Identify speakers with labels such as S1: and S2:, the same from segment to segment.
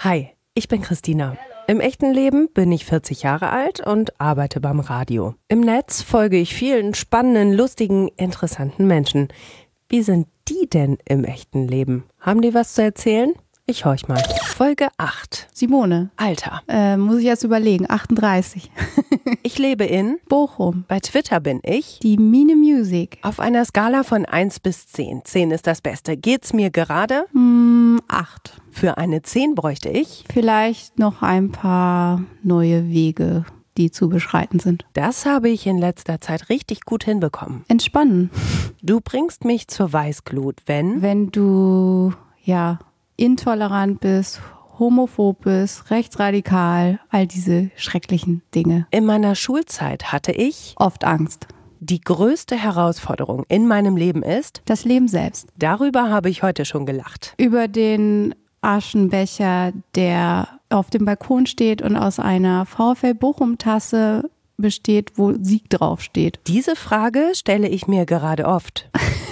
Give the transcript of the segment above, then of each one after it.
S1: Hi, ich bin Christina. Im echten Leben bin ich 40 Jahre alt und arbeite beim Radio. Im Netz folge ich vielen spannenden, lustigen, interessanten Menschen. Wie sind die denn im echten Leben? Haben die was zu erzählen? Ich horch mal. Folge 8.
S2: Simone.
S1: Alter.
S2: Muss ich jetzt überlegen. 38.
S1: Ich lebe in
S2: Bochum.
S1: Bei Twitter bin ich
S2: Die Mine Music.
S1: auf einer Skala von 1 bis 10. 10 ist das Beste. Geht's mir gerade?
S2: 8.
S1: Für eine 10 bräuchte ich.
S2: Vielleicht noch ein paar neue Wege, die zu beschreiten sind.
S1: Das habe ich in letzter Zeit richtig gut hinbekommen.
S2: Entspannen.
S1: Du bringst mich zur Weißglut,
S2: Wenn du, intolerant bist, homophob bist, rechtsradikal, all diese schrecklichen Dinge.
S1: In meiner Schulzeit hatte ich
S2: Oft Angst.
S1: die größte Herausforderung in meinem Leben ist,
S2: Das Leben selbst.
S1: darüber habe ich heute schon gelacht.
S2: Über den Aschenbecher, der auf dem Balkon steht und aus einer VfL Bochum-Tasse besteht, wo Sieg draufsteht.
S1: Diese Frage stelle ich mir gerade oft.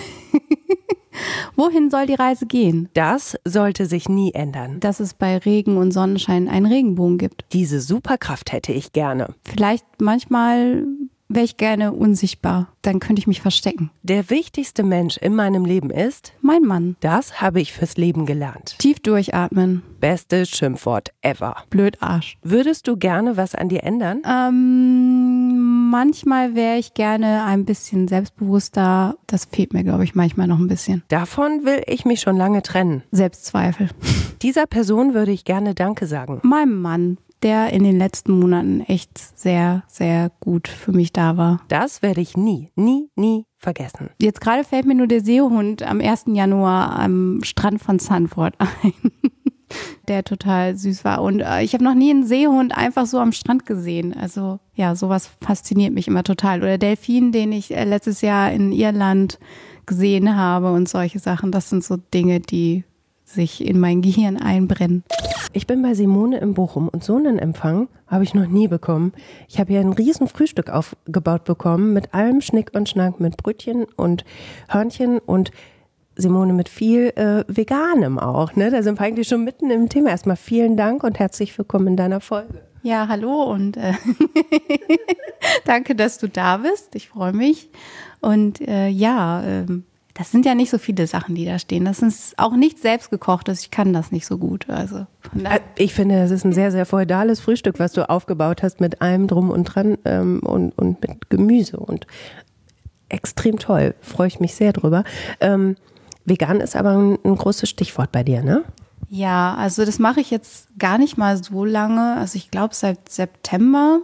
S2: Wohin soll die Reise gehen?
S1: Das sollte sich nie ändern.
S2: Dass es bei Regen und Sonnenschein einen Regenbogen gibt.
S1: Diese Superkraft hätte ich gerne.
S2: Vielleicht manchmal wäre ich gerne unsichtbar. Dann könnte ich mich verstecken.
S1: Der wichtigste Mensch in meinem Leben ist,
S2: Mein Mann.
S1: das habe ich fürs Leben gelernt.
S2: Tief durchatmen.
S1: Bestes Schimpfwort ever.
S2: Blöd Arsch.
S1: Würdest du gerne was an dir ändern?
S2: Manchmal wäre ich gerne ein bisschen selbstbewusster. Das fehlt mir, glaube ich, manchmal noch ein bisschen.
S1: Davon will ich mich schon lange trennen.
S2: Selbstzweifel.
S1: Dieser Person würde ich gerne Danke sagen.
S2: Meinem Mann, der in den letzten Monaten echt sehr, sehr gut für mich da war.
S1: Das werde ich nie, nie, nie vergessen.
S2: Jetzt gerade fällt mir nur der Seehund am 1. Januar am Strand von Sanford ein, der total süß war. Und ich habe noch nie einen Seehund einfach so am Strand gesehen. Also ja, sowas fasziniert mich immer total. Oder Delfin, den ich letztes Jahr in Irland gesehen habe und solche Sachen. Das sind so Dinge, die sich in mein Gehirn einbrennen.
S1: Ich bin bei Simone in Bochum und so einen Empfang habe ich noch nie bekommen. Ich habe hier ein riesen Frühstück aufgebaut bekommen mit allem Schnick und Schnack, mit Brötchen und Hörnchen und Simone mit viel Veganem auch. Ne? Da sind wir eigentlich schon mitten im Thema. Erstmal vielen Dank und herzlich willkommen in deiner Folge.
S2: Ja, hallo und danke, dass du da bist. Ich freue mich. Und das sind ja nicht so viele Sachen, die da stehen. Das ist auch nichts selbstgekochtes. Ich kann das nicht so gut. Also
S1: ich finde, das ist ein sehr, sehr feudales Frühstück, was du aufgebaut hast mit allem drum und dran und mit Gemüse. Und extrem toll. Freue ich mich sehr drüber. Vegan ist aber ein großes Stichwort bei dir, ne?
S2: Ja, also das mache ich jetzt gar nicht mal so lange. Also ich glaube seit September.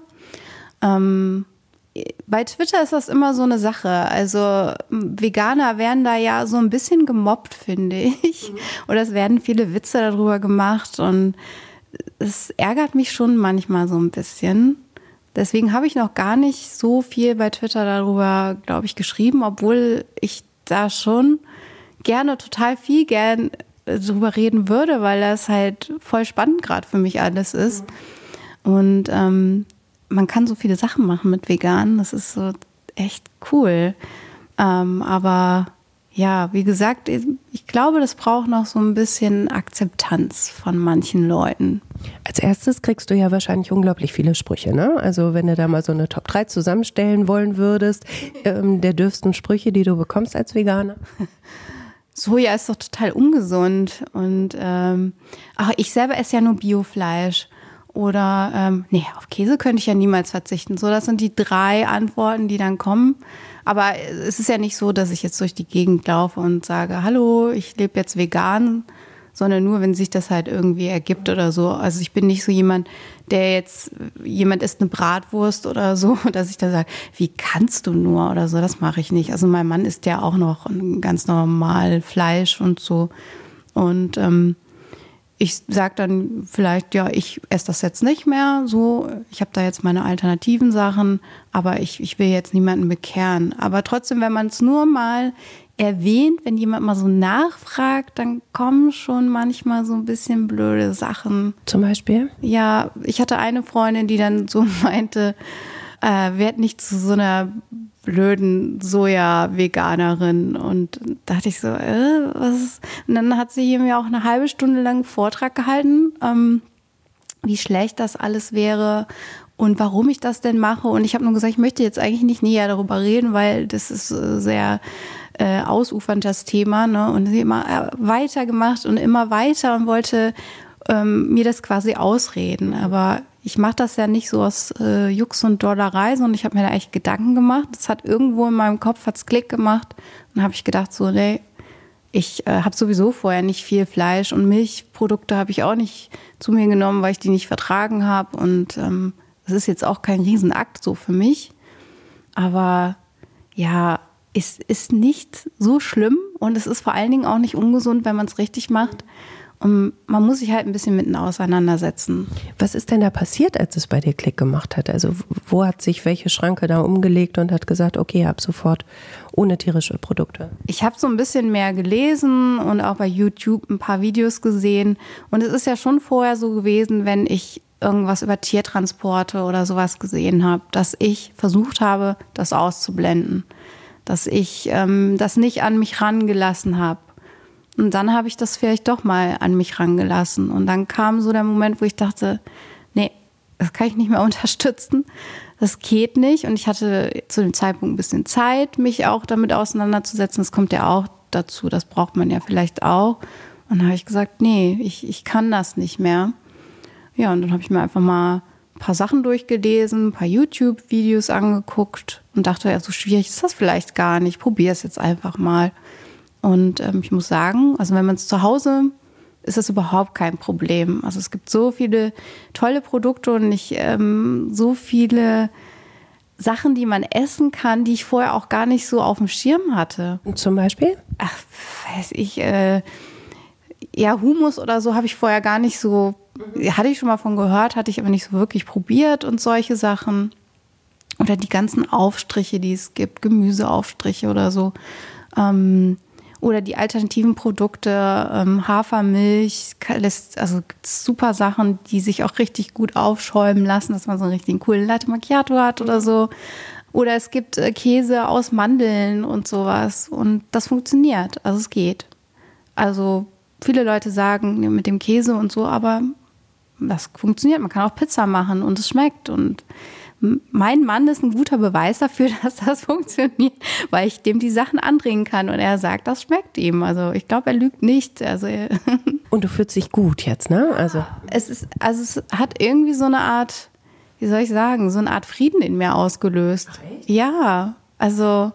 S2: Bei Twitter ist das immer so eine Sache. Also Veganer werden da ja so ein bisschen gemobbt, finde ich. Oder es werden viele Witze darüber gemacht und es ärgert mich schon manchmal so ein bisschen. Deswegen habe ich noch gar nicht so viel bei Twitter darüber, glaube ich, geschrieben, obwohl ich da schon total viel drüber reden würde, weil das halt voll spannend gerade für mich alles ist. Und man kann so viele Sachen machen mit vegan, das ist so echt cool. Aber ja, wie gesagt, ich glaube, das braucht noch so ein bisschen Akzeptanz von manchen Leuten.
S1: Als erstes kriegst du ja wahrscheinlich unglaublich viele Sprüche, ne? Also wenn du da mal so eine Top 3 zusammenstellen wollen würdest, der dürfsten Sprüche, die du bekommst als Veganer.
S2: Soja ist doch total ungesund und ich selber esse ja nur Biofleisch. Oder, auf Käse könnte ich ja niemals verzichten. So, das sind die 3 Antworten, die dann kommen. Aber es ist ja nicht so, dass ich jetzt durch die Gegend laufe und sage, hallo, ich lebe jetzt vegan, sondern nur, wenn sich das halt irgendwie ergibt oder so. Also ich bin nicht so jemand isst eine Bratwurst oder so, dass ich da sage, wie kannst du nur oder so, das mache ich nicht. Also mein Mann isst ja auch noch ganz normal Fleisch und so. Und ich sage dann vielleicht, ja, ich esse das jetzt nicht mehr, so, ich habe da jetzt meine alternativen Sachen, aber ich will jetzt niemanden bekehren. Aber trotzdem, wenn man es nur mal erwähnt, wenn jemand mal so nachfragt, dann kommen schon manchmal so ein bisschen blöde Sachen.
S1: Zum Beispiel?
S2: Ja, ich hatte eine Freundin, die dann so meinte, werd nicht zu so einer blöden Soja-Veganerin. Und dachte ich so, was ist? Und dann hat sie mir auch eine halbe Stunde lang einen Vortrag gehalten, wie schlecht das alles wäre und warum ich das denn mache. Und ich habe nur gesagt, ich möchte jetzt eigentlich nicht näher darüber reden, weil das ist sehr ausufernd das Thema. Ne? Und sie immer weitergemacht und immer weiter und wollte mir das quasi ausreden. Aber ich mache das ja nicht so aus Jux und Dollerei, sondern ich habe mir da echt Gedanken gemacht. Das hat irgendwo in meinem Kopf, hat's Klick gemacht. Und dann habe ich gedacht so, nee, ich habe sowieso vorher nicht viel Fleisch und Milchprodukte habe ich auch nicht zu mir genommen, weil ich die nicht vertragen habe. Und es ist jetzt auch kein Riesenakt so für mich. Aber ja, es ist nicht so schlimm und es ist vor allen Dingen auch nicht ungesund, wenn man es richtig macht. Und man muss sich halt ein bisschen mitten auseinandersetzen.
S1: Was ist denn da passiert, als es bei dir Klick gemacht hat? Also wo hat sich welche Schranke da umgelegt und hat gesagt, okay, ab sofort ohne tierische Produkte?
S2: Ich habe so ein bisschen mehr gelesen und auch bei YouTube ein paar Videos gesehen. Und es ist ja schon vorher so gewesen, wenn ich irgendwas über Tiertransporte oder sowas gesehen habe, dass ich versucht habe, das auszublenden. Dass ich das nicht an mich rangelassen habe. Und dann habe ich das vielleicht doch mal an mich rangelassen. Und dann kam so der Moment, wo ich dachte, nee, das kann ich nicht mehr unterstützen. Das geht nicht. Und ich hatte zu dem Zeitpunkt ein bisschen Zeit, mich auch damit auseinanderzusetzen. Das kommt ja auch dazu. Das braucht man ja vielleicht auch. Und dann habe ich gesagt, nee, ich kann das nicht mehr. Ja, und dann habe ich mir einfach mal ein paar Sachen durchgelesen, ein paar YouTube-Videos angeguckt und dachte, ja, so schwierig ist das vielleicht gar nicht. Probier es jetzt einfach mal. Und ich muss sagen, also wenn man es zu Hause, ist das überhaupt kein Problem. Also es gibt so viele tolle Produkte und so viele Sachen, die man essen kann, die ich vorher auch gar nicht so auf dem Schirm hatte.
S1: Und zum Beispiel?
S2: Ach, weiß ich, ja, Hummus oder so habe ich vorher gar nicht so, hatte ich schon mal von gehört, hatte ich aber nicht so wirklich probiert und solche Sachen. Oder die ganzen Aufstriche, die es gibt, Gemüseaufstriche oder so. Oder die alternativen Produkte, Hafermilch, also gibt es super Sachen, die sich auch richtig gut aufschäumen lassen, dass man so einen richtigen coolen Latte Macchiato hat oder so. Oder es gibt Käse aus Mandeln und sowas und das funktioniert, also es geht. Also viele Leute sagen mit dem Käse und so, aber das funktioniert, man kann auch Pizza machen und es schmeckt und mein Mann ist ein guter Beweis dafür, dass das funktioniert, weil ich dem die Sachen andrehen kann und er sagt, das schmeckt ihm. Also ich glaube, er lügt nicht. Also
S1: und du fühlst dich gut jetzt, ne? Also
S2: es hat irgendwie so eine Art, wie soll ich sagen, so eine Art Frieden in mir ausgelöst.
S1: Ach, echt?
S2: Ja, also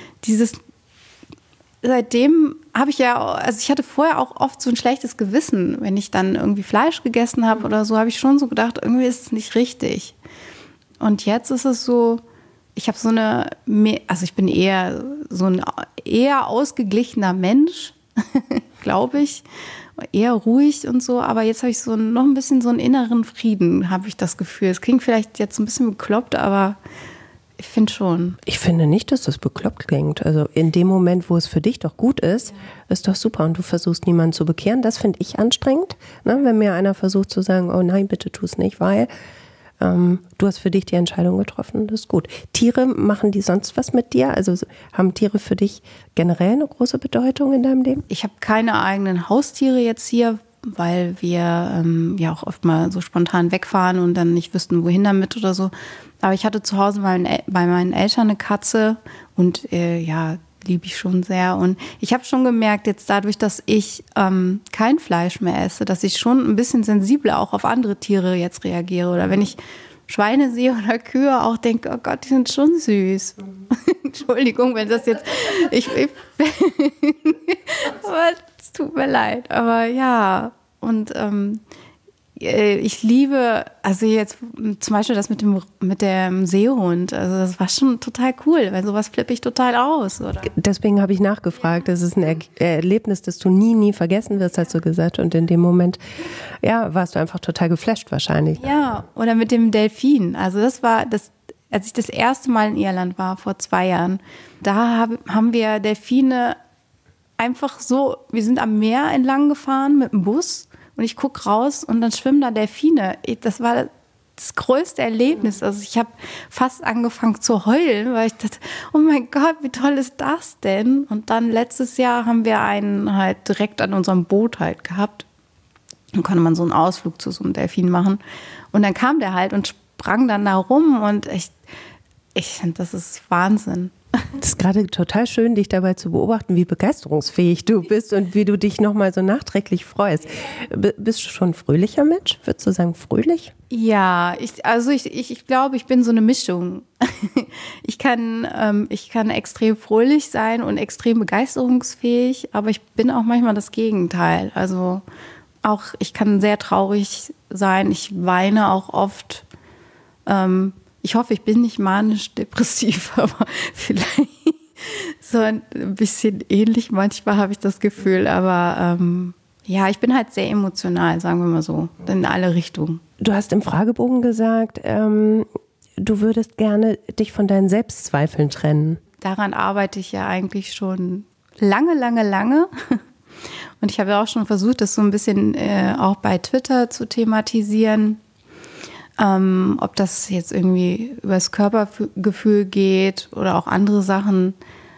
S2: seitdem habe ich ja, also ich hatte vorher auch oft so ein schlechtes Gewissen, wenn ich dann irgendwie Fleisch gegessen habe oder so, habe ich schon so gedacht, irgendwie ist es nicht richtig. Und jetzt ist es so, ich habe also ich bin eher so ein eher ausgeglichener Mensch, glaube ich, eher ruhig und so, aber jetzt habe ich so noch ein bisschen so einen inneren Frieden, habe ich das Gefühl. Es klingt vielleicht jetzt ein bisschen bekloppt, aber ich finde schon.
S1: Ich finde nicht, dass das bekloppt klingt. Also in dem Moment, wo es für dich doch gut ist, ist doch super und du versuchst niemanden zu bekehren. Das finde ich anstrengend, ne? Wenn mir einer versucht zu sagen, oh nein, bitte tu es nicht, weil du hast für dich die Entscheidung getroffen, das ist gut. Tiere, machen die sonst was mit dir? Also haben Tiere für dich generell eine große Bedeutung in deinem Leben?
S2: Ich habe keine eigenen Haustiere jetzt hier, weil wir ja auch oft mal so spontan wegfahren und dann nicht wüssten, wohin damit oder so. Aber ich hatte zu Hause bei meinen Eltern eine Katze und ja, liebe ich schon sehr. Und ich habe schon gemerkt, jetzt dadurch, dass ich kein Fleisch mehr esse, dass ich schon ein bisschen sensibler auch auf andere Tiere jetzt reagiere. Oder wenn ich Schweine sehe oder Kühe, auch denke, oh Gott, die sind schon süß. Entschuldigung, wenn das jetzt... aber es tut mir leid. Aber ja, und ich liebe, also jetzt zum Beispiel das mit dem Seehund, also das war schon total cool, weil sowas flippe ich total aus, oder?
S1: Deswegen habe ich nachgefragt, das ist ein Erlebnis, das du nie vergessen wirst, hast du gesagt, und in dem Moment, ja, warst du einfach total geflasht wahrscheinlich.
S2: Ja, oder mit dem Delfin, also das war das, als ich das erste Mal in Irland war, vor 2 Jahren, da haben wir Delfine einfach so, wir sind am Meer entlang gefahren mit dem Bus. Und ich gucke raus und dann schwimmen da Delfine. Das war das größte Erlebnis. Also ich habe fast angefangen zu heulen, weil ich dachte, oh mein Gott, wie toll ist das denn? Und dann letztes Jahr haben wir einen halt direkt an unserem Boot halt gehabt. Dann konnte man so einen Ausflug zu so einem Delfin machen. Und dann kam der halt und sprang dann da rum und ich finde, das ist Wahnsinn.
S1: Das ist gerade total schön, dich dabei zu beobachten, wie begeisterungsfähig du bist und wie du dich nochmal so nachträglich freust. Bist du schon ein fröhlicher Mensch? Würdest du sagen, fröhlich?
S2: Ja, ich glaube, ich bin so eine Mischung. Ich kann extrem fröhlich sein und extrem begeisterungsfähig, aber ich bin auch manchmal das Gegenteil. Also auch ich kann sehr traurig sein. Ich weine auch oft. Ich hoffe, ich bin nicht manisch-depressiv, aber vielleicht so ein bisschen ähnlich. Manchmal habe ich das Gefühl, aber ja, ich bin halt sehr emotional, sagen wir mal so, in alle Richtungen.
S1: Du hast im Fragebogen gesagt, du würdest gerne dich von deinen Selbstzweifeln trennen.
S2: Daran arbeite ich ja eigentlich schon lange. Und ich habe ja auch schon versucht, das so ein bisschen auch bei Twitter zu thematisieren. Ob das jetzt irgendwie über das Körpergefühl geht oder auch andere Sachen.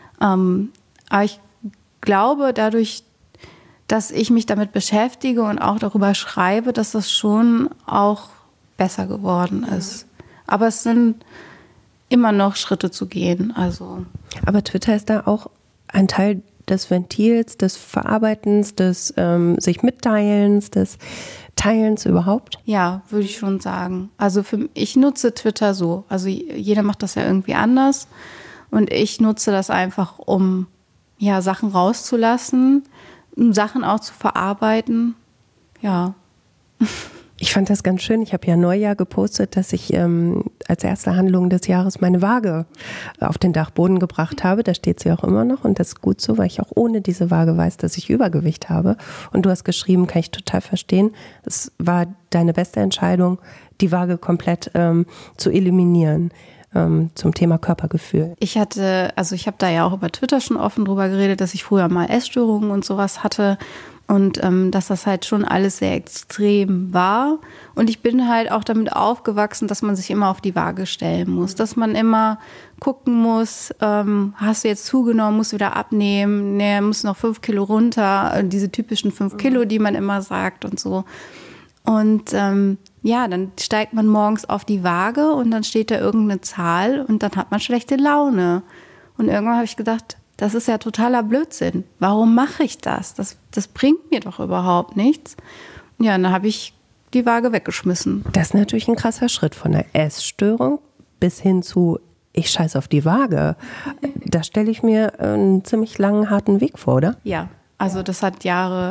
S2: Aber ich glaube, dadurch, dass ich mich damit beschäftige und auch darüber schreibe, dass das schon auch besser geworden ist. Aber es sind immer noch Schritte zu gehen. Also.
S1: Aber Twitter ist da auch ein Teil des Ventils, des Verarbeitens, des sich Mitteilens, des Teilens überhaupt?
S2: Ja, würde ich schon sagen. Also ich nutze Twitter so. Also jeder macht das ja irgendwie anders. Und ich nutze das einfach, um ja, Sachen rauszulassen, um Sachen auch zu verarbeiten. Ja.
S1: Ich fand das ganz schön. Ich habe ja Neujahr gepostet, dass ich als erste Handlung des Jahres meine Waage auf den Dachboden gebracht habe. Da steht sie auch immer noch und das ist gut so, weil ich auch ohne diese Waage weiß, dass ich Übergewicht habe. Und du hast geschrieben, kann ich total verstehen. Es war deine beste Entscheidung, die Waage komplett zu eliminieren. Zum Thema Körpergefühl.
S2: Ich habe da ja auch über Twitter schon offen drüber geredet, dass ich früher mal Essstörungen und sowas hatte. Und dass das halt schon alles sehr extrem war. Und ich bin halt auch damit aufgewachsen, dass man sich immer auf die Waage stellen muss. Dass man immer gucken muss, hast du jetzt zugenommen, musst du wieder abnehmen, nee, musst noch 5 Kilo runter. Diese typischen 5 Kilo, die man immer sagt und so. Und ja, dann steigt man morgens auf die Waage und dann steht da irgendeine Zahl und dann hat man schlechte Laune. Und irgendwann habe ich gedacht, das ist ja totaler Blödsinn. Warum mache ich das? Das bringt mir doch überhaupt nichts. Ja, dann habe ich die Waage weggeschmissen.
S1: Das ist natürlich ein krasser Schritt von der Essstörung bis hin zu ich scheiße auf die Waage. Da stelle ich mir einen ziemlich langen, harten Weg vor, oder?
S2: Ja, also das hat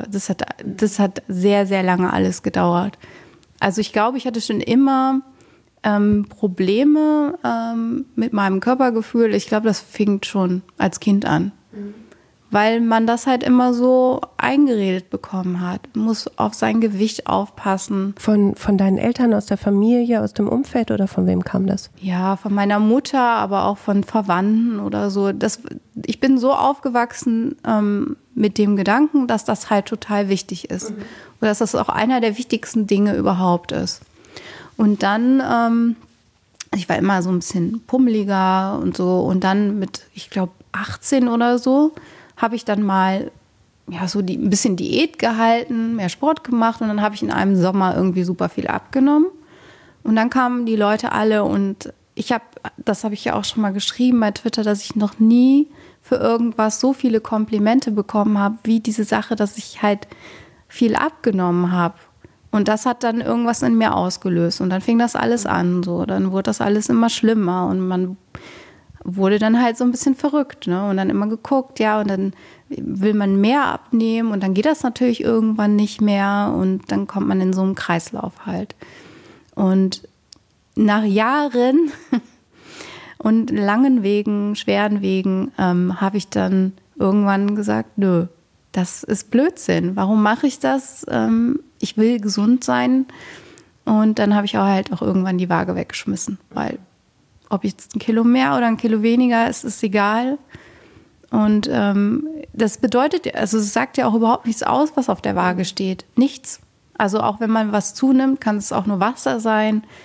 S2: sehr, sehr lange alles gedauert. Also ich glaube, ich hatte schon immer Probleme mit meinem Körpergefühl. Ich glaube, das fing schon als Kind an. Weil man das halt immer so eingeredet bekommen hat. Man muss auf sein Gewicht aufpassen.
S1: Von deinen Eltern, aus der Familie, aus dem Umfeld oder von wem kam das?
S2: Ja, von meiner Mutter, aber auch von Verwandten oder so. Ich bin so aufgewachsen mit dem Gedanken, dass das halt total wichtig ist. Und dass das auch einer der wichtigsten Dinge überhaupt ist. Und dann, ich war immer so ein bisschen pummeliger und so. Und dann mit, ich glaube, 18 oder so, habe ich dann mal ja, so ein bisschen Diät gehalten, mehr Sport gemacht. Und dann habe ich in einem Sommer irgendwie super viel abgenommen. Und dann kamen die Leute alle und das habe ich ja auch schon mal geschrieben bei Twitter, dass ich noch nie für irgendwas so viele Komplimente bekommen habe, wie diese Sache, dass ich halt viel abgenommen habe. Und das hat dann irgendwas in mir ausgelöst. Und dann fing das alles an. So. Dann wurde das alles immer schlimmer. Und man wurde dann halt so ein bisschen verrückt. Ne? Und dann immer geguckt, ja, und dann will man mehr abnehmen. Und dann geht das natürlich irgendwann nicht mehr. Und dann kommt man in so einen Kreislauf halt. Und nach Jahren und langen Wegen, schweren Wegen, habe ich dann irgendwann gesagt, nö, das ist Blödsinn. Warum mache ich das? Ich will gesund sein. Und dann habe ich auch irgendwann die Waage weggeschmissen. Weil ob jetzt 1 Kilo mehr oder 1 Kilo weniger, ist egal. Und das bedeutet, also es sagt ja auch überhaupt nichts aus, was auf der Waage steht. Nichts. Also auch wenn man was zunimmt, kann es auch nur Wasser sein.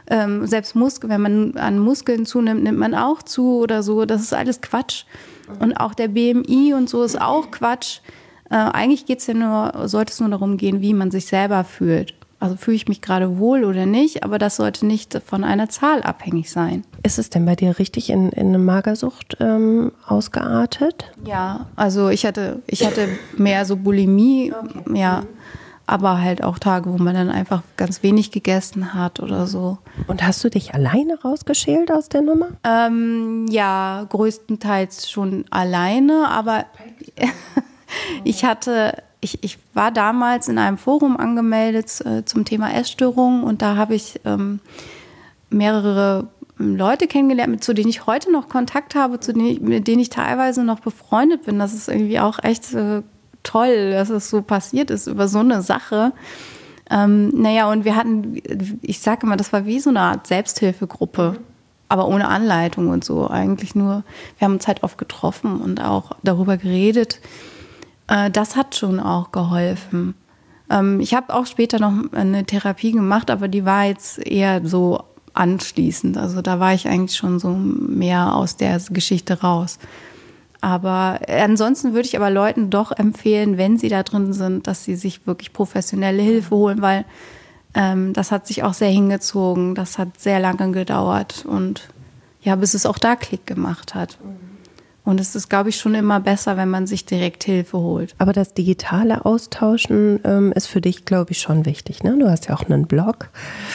S2: Selbst wenn man an Muskeln zunimmt, nimmt man auch zu oder so. Das ist alles Quatsch. Und auch der BMI und so ist auch Quatsch. Eigentlich sollte es nur darum gehen, wie man sich selber fühlt. Also fühle ich mich gerade wohl oder nicht, aber das sollte nicht von einer Zahl abhängig sein.
S1: Ist es denn bei dir richtig in eine Magersucht ausgeartet?
S2: Ja, also ich hatte mehr so Bulimie, okay. Ja, aber halt auch Tage, wo man dann einfach ganz wenig gegessen hat oder so.
S1: Und hast du dich alleine rausgeschält aus der Nummer?
S2: Ja, größtenteils schon alleine, aber ich war damals in einem Forum angemeldet zum Thema Essstörungen und da habe ich mehrere Leute kennengelernt, zu denen ich heute noch Kontakt habe, mit denen ich teilweise noch befreundet bin. Das ist irgendwie auch echt toll, dass es so passiert ist über so eine Sache. Naja, und wir hatten, ich sage immer, das war wie so eine Art Selbsthilfegruppe, aber ohne Anleitung und so. Eigentlich nur, wir haben uns halt oft getroffen und auch darüber geredet. Das hat schon auch geholfen. Ich habe auch später noch eine Therapie gemacht, aber die war jetzt eher so anschließend. Also da war ich eigentlich schon so mehr aus der Geschichte raus. Aber ansonsten würde ich aber Leuten doch empfehlen, wenn sie da drin sind, dass sie sich wirklich professionelle Hilfe holen, weil das hat sich auch sehr hingezogen. Das hat sehr lange gedauert und ja, bis es auch da Klick gemacht hat. Und es ist, glaube ich, schon immer besser, wenn man sich direkt Hilfe holt.
S1: Aber das digitale Austauschen ist für dich, glaube ich, schon wichtig, ne? Du hast ja auch einen Blog.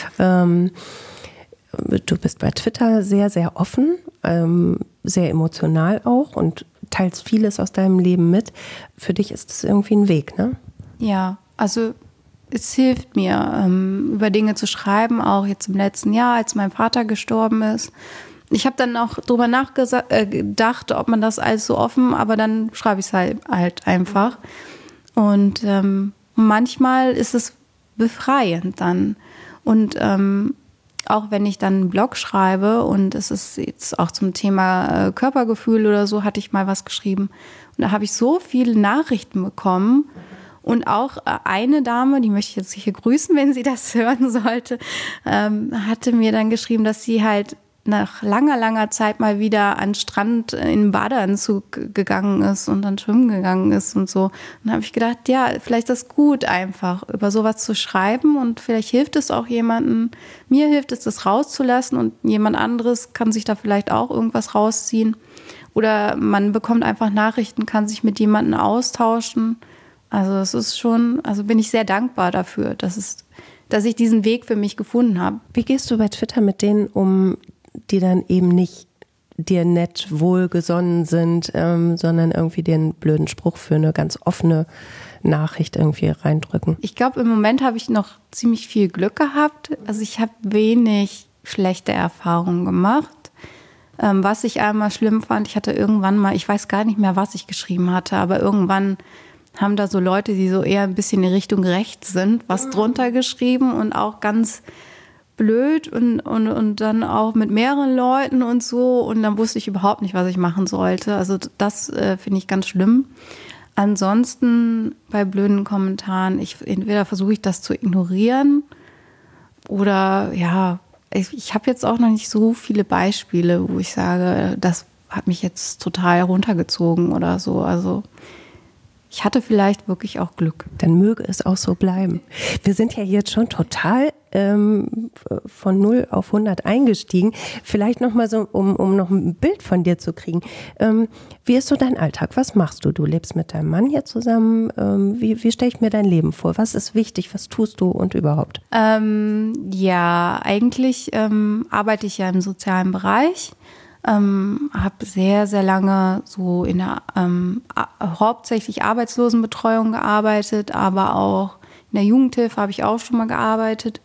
S1: Du bist bei Twitter sehr, sehr offen, sehr emotional auch und teilst vieles aus deinem Leben mit. Für dich ist das irgendwie ein Weg, ne?
S2: Ja, also es hilft mir, über Dinge zu schreiben, auch jetzt im letzten Jahr, als mein Vater gestorben ist. Ich habe dann auch drüber nachgedacht, ob man das alles so offen, aber dann schreibe ich es halt einfach. Und manchmal ist es befreiend dann. Und auch wenn ich dann einen Blog schreibe und es ist jetzt auch zum Thema Körpergefühl oder so, hatte ich mal was geschrieben. Und da habe ich so viele Nachrichten bekommen. Und auch eine Dame, die möchte ich jetzt hier grüßen, wenn sie das hören sollte, hatte mir dann geschrieben, dass sie halt nach langer, langer Zeit mal wieder an den Strand in den Badeanzug gegangen ist und dann schwimmen gegangen ist und so. Und dann habe ich gedacht, ja, vielleicht ist das gut einfach, über sowas zu schreiben und vielleicht hilft es auch jemandem. Mir hilft es, das rauszulassen und jemand anderes kann sich da vielleicht auch irgendwas rausziehen. Oder man bekommt einfach Nachrichten, kann sich mit jemandem austauschen. Also es ist schon, also bin ich sehr dankbar dafür, dass ich diesen Weg für mich gefunden habe.
S1: Wie gehst du bei Twitter mit denen um, die dann eben nicht dir nett wohlgesonnen sind, sondern irgendwie den blöden Spruch für eine ganz offene Nachricht irgendwie reindrücken?
S2: Ich glaube, im Moment habe ich noch ziemlich viel Glück gehabt. Also ich habe wenig schlechte Erfahrungen gemacht. Was ich einmal schlimm fand, ich hatte irgendwann mal, ich weiß gar nicht mehr, was ich geschrieben hatte, aber irgendwann haben da so Leute, die so eher ein bisschen in Richtung rechts sind, was drunter geschrieben und auch ganz blöd und dann auch mit mehreren Leuten und so. Und dann wusste ich überhaupt nicht, was ich machen sollte. Also das finde ich ganz schlimm. Ansonsten bei blöden Kommentaren, entweder versuche ich das zu ignorieren oder ja, ich habe jetzt auch noch nicht so viele Beispiele, wo ich sage, das hat mich jetzt total runtergezogen oder so. Also ich hatte vielleicht wirklich auch Glück.
S1: Dann möge es auch so bleiben. Wir sind ja jetzt schon total von 0 auf 100 eingestiegen. Vielleicht noch mal so, um noch ein Bild von dir zu kriegen. Wie ist so dein Alltag? Was machst du? Du lebst mit deinem Mann hier zusammen. Wie stelle ich mir dein Leben vor? Was ist wichtig? Was tust du und überhaupt?
S2: Ja, eigentlich arbeite ich ja im sozialen Bereich. Habe sehr, sehr lange so in der hauptsächlich Arbeitslosenbetreuung gearbeitet, aber auch in der Jugendhilfe habe ich auch schon mal gearbeitet.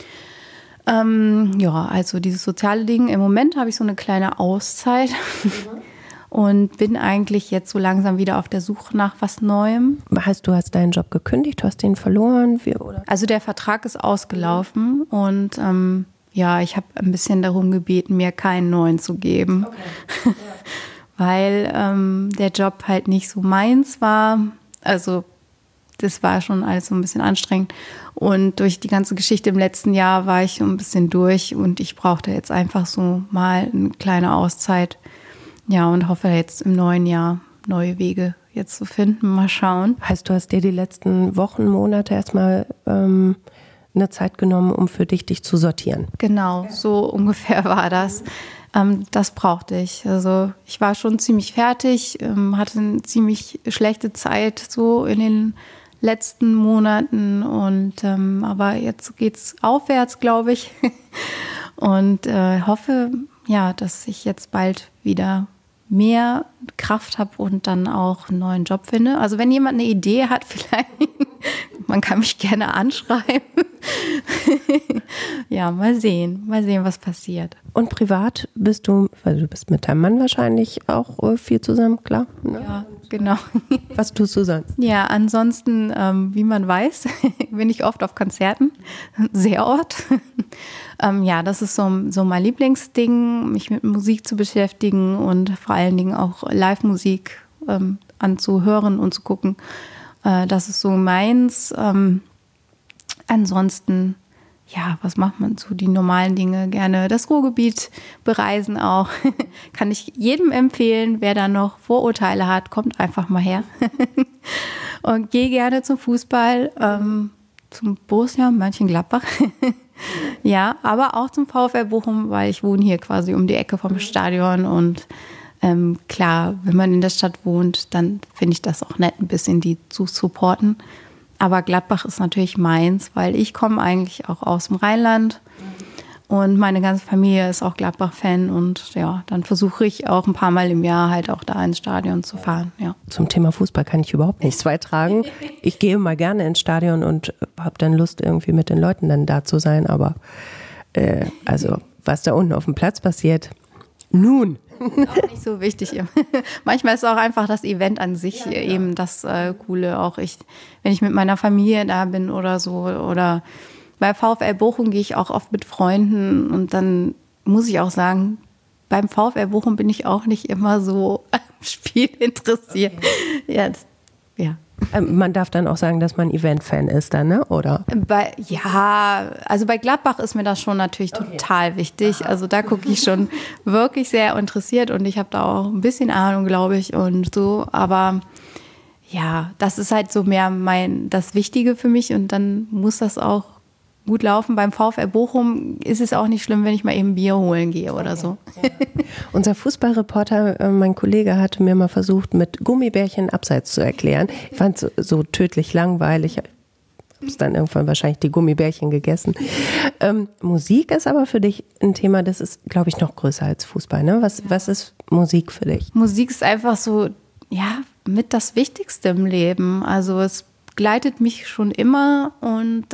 S2: Ja, also dieses soziale Ding. Im Moment habe ich so eine kleine Auszeit und bin eigentlich jetzt so langsam wieder auf der Suche nach was Neuem.
S1: Heißt, du hast deinen Job gekündigt, du hast den verloren? Oder?
S2: Also der Vertrag ist ausgelaufen und ja, ich habe ein bisschen darum gebeten, mir keinen neuen zu geben, okay. Ja. Weil der Job halt nicht so meins war. Also das war schon alles so ein bisschen anstrengend. Und durch die ganze Geschichte im letzten Jahr war ich so ein bisschen durch und ich brauchte jetzt einfach so mal eine kleine Auszeit. Ja, und hoffe jetzt im neuen Jahr neue Wege jetzt zu finden. Mal schauen.
S1: Heißt, du hast dir die letzten Wochen, Monate erstmal eine Zeit genommen, um für dich zu sortieren?
S2: Genau, so ungefähr war das. Das brauchte ich. Also ich war schon ziemlich fertig, hatte eine ziemlich schlechte Zeit so in den letzten Monaten und aber jetzt geht's aufwärts, glaube ich. Und hoffe, ja, dass ich jetzt bald wieder mehr Kraft habe und dann auch einen neuen Job finde. Also wenn jemand eine Idee hat, vielleicht, man kann mich gerne anschreiben. Ja, mal sehen, was passiert.
S1: Und privat bist du, weil du bist mit deinem Mann wahrscheinlich auch viel zusammen, klar? Ne?
S2: Ja, genau.
S1: Was tust du sonst?
S2: Ja, ansonsten, wie man weiß, bin ich oft auf Konzerten, sehr oft. Ja, das ist so mein Lieblingsding, mich mit Musik zu beschäftigen und vor allen Dingen auch Live-Musik anzuhören und zu gucken. Das ist so meins. Ansonsten, ja, was macht man so? Die normalen Dinge, gerne das Ruhrgebiet bereisen auch. Kann ich jedem empfehlen, wer da noch Vorurteile hat, kommt einfach mal her. Und geh gerne zum Fußball, zum Borussia Mönchengladbach. Ja, aber auch zum VfL Bochum, weil ich wohne hier quasi um die Ecke vom Stadion und klar, wenn man in der Stadt wohnt, dann finde ich das auch nett, ein bisschen die zu supporten. Aber Gladbach ist natürlich meins, weil ich komme eigentlich auch aus dem Rheinland und meine ganze Familie ist auch Gladbach-Fan und ja, dann versuche ich auch ein paar Mal im Jahr halt auch da ins Stadion zu fahren. Ja.
S1: Zum Thema Fußball kann ich überhaupt nichts beitragen. Ich gehe mal gerne ins Stadion und habe dann Lust, irgendwie mit den Leuten dann da zu sein, aber also was da unten auf dem Platz passiert, nun.
S2: Ist auch nicht so wichtig. Manchmal ist auch einfach das Event an sich eben das Coole. Auch wenn ich mit meiner Familie da bin oder so. Oder bei VfL Bochum gehe ich auch oft mit Freunden. Und dann muss ich auch sagen, beim VfL Bochum bin ich auch nicht immer so am Spiel interessiert. Okay. Ja.
S1: Man darf dann auch sagen, dass man Event-Fan ist dann, ne? Oder?
S2: Also bei Gladbach ist mir das schon natürlich total wichtig. Aha. Also da gucke ich schon wirklich sehr interessiert und ich habe da auch ein bisschen Ahnung, glaube ich, und so. Aber ja, das ist halt so mehr das Wichtige für mich und dann muss das auch gut laufen. Beim VfL Bochum ist es auch nicht schlimm, wenn ich mal eben Bier holen gehe oder so.
S1: Ja. Unser Fußballreporter, mein Kollege, hatte mir mal versucht, mit Gummibärchen abseits zu erklären. Ich fand es so tödlich langweilig. Ich habe dann irgendwann wahrscheinlich die Gummibärchen gegessen. Musik ist aber für dich ein Thema, das ist, glaube ich, noch größer als Fußball. Ne? Was ist Musik für dich?
S2: Musik ist einfach so, ja, mit das Wichtigste im Leben. Also es begleitet mich schon immer und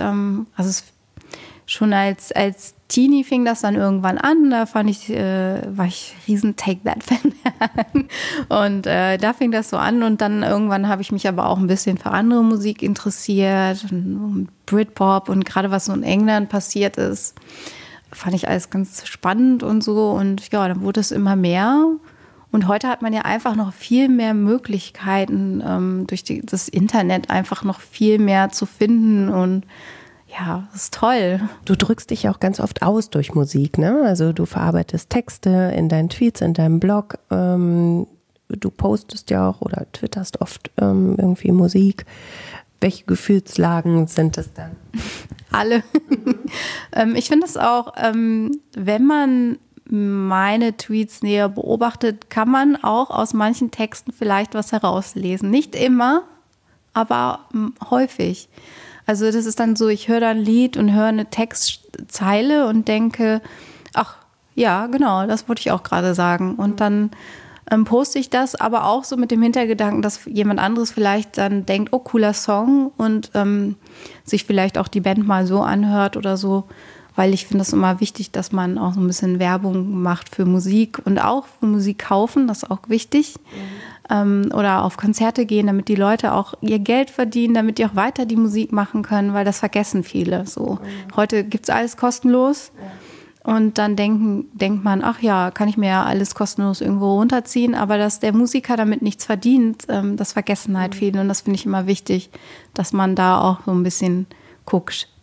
S2: schon als Teenie fing das dann irgendwann an, da war ich riesen Take That Fan und da fing das so an und dann irgendwann habe ich mich aber auch ein bisschen für andere Musik interessiert, und Britpop und gerade was so in England passiert ist, fand ich alles ganz spannend und so und ja, dann wurde es immer mehr und heute hat man ja einfach noch viel mehr Möglichkeiten, durch das Internet einfach noch viel mehr zu finden und ja, das ist toll.
S1: Du drückst dich auch ganz oft aus durch Musik, ne? Also du verarbeitest Texte in deinen Tweets, in deinem Blog. Du postest ja auch oder twitterst oft irgendwie Musik. Welche Gefühlslagen sind es dann?
S2: Alle. Ich finde es auch, wenn man meine Tweets näher beobachtet, kann man auch aus manchen Texten vielleicht was herauslesen. Nicht immer, aber häufig. Also das ist dann so, ich höre da ein Lied und höre eine Textzeile und denke, ach ja, genau, das wollte ich auch gerade sagen. Und dann poste ich das, aber auch so mit dem Hintergedanken, dass jemand anderes vielleicht dann denkt, oh, cooler Song und sich vielleicht auch die Band mal so anhört oder so. Weil ich finde es immer wichtig, dass man auch so ein bisschen Werbung macht für Musik und auch für Musik kaufen, das ist auch wichtig. Oder auf Konzerte gehen, damit die Leute auch ihr Geld verdienen, damit die auch weiter die Musik machen können, weil das vergessen viele. So. Heute gibt's alles kostenlos und dann denkt man, ach ja, kann ich mir ja alles kostenlos irgendwo runterziehen, aber dass der Musiker damit nichts verdient, das vergessen halt viele und das finde ich immer wichtig, dass man da auch so ein bisschen guckt,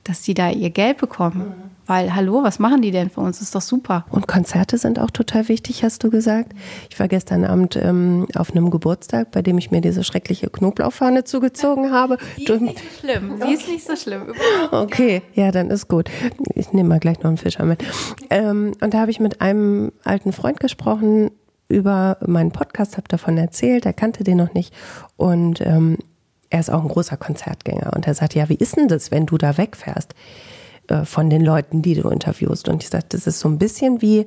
S2: dass die da ihr Geld bekommen. Weil, hallo, was machen die denn für uns? Das ist doch super.
S1: Und Konzerte sind auch total wichtig, hast du gesagt. Ich war gestern Abend auf einem Geburtstag, bei dem ich mir diese schreckliche Knoblauchfahne zugezogen habe.
S2: Die ist nicht so schlimm. Die ist nicht so schlimm.
S1: Okay, ja, dann ist gut. Ich nehme mal gleich noch einen Fischer mit. Und da habe ich mit einem alten Freund gesprochen über meinen Podcast, habe davon erzählt, er kannte den noch nicht. Und er ist auch ein großer Konzertgänger. Und er sagte, ja, wie ist denn das, wenn du da wegfährst von den Leuten, die du interviewst? Und ich sagte, das ist so ein bisschen wie